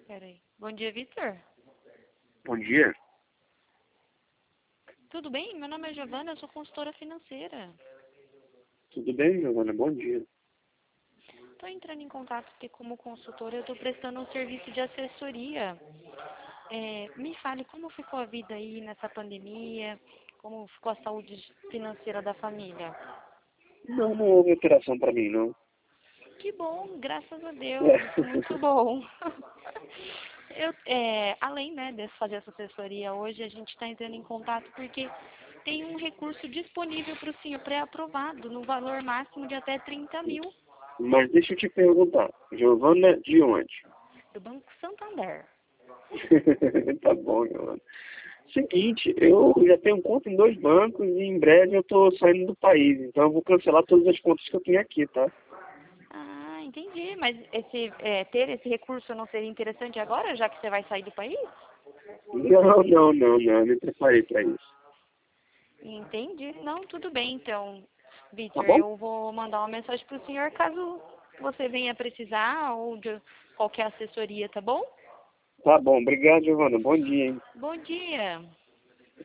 Peraí. Bom dia, Vitor. Bom dia. Tudo bem? Meu nome é Giovana, eu sou consultora financeira. Tudo bem, Giovana? Bom dia. Estou entrando em contato porque, como consultora, eu estou prestando um serviço de assessoria. Me fale como ficou a vida aí nessa pandemia, como ficou a saúde financeira da família. Não houve alteração para mim, não. Que bom, graças a Deus, isso é muito bom. Além, né, de fazer essa assessoria hoje, a gente está entrando em contato porque tem um recurso disponível para o senhor pré-aprovado no valor máximo de até 30 mil Mas deixa eu te perguntar, Giovana, de onde? do Banco Santander. Tá bom, Giovana. Seguinte, eu já tenho conta em 2 bancos e em breve eu tô saindo do país, então eu vou cancelar todas as contas que eu tenho aqui, tá? Ah, entendi. Mas ter esse recurso não seria interessante agora, já que você vai sair do país? Não, me preparei para isso. Entendi. Não, tudo bem, então, Tá Vitor. bom? Eu vou mandar uma mensagem para o senhor caso você venha precisar ou de qualquer assessoria, tá bom? Tá bom, obrigado, Giovana. Bom dia, hein? Bom dia.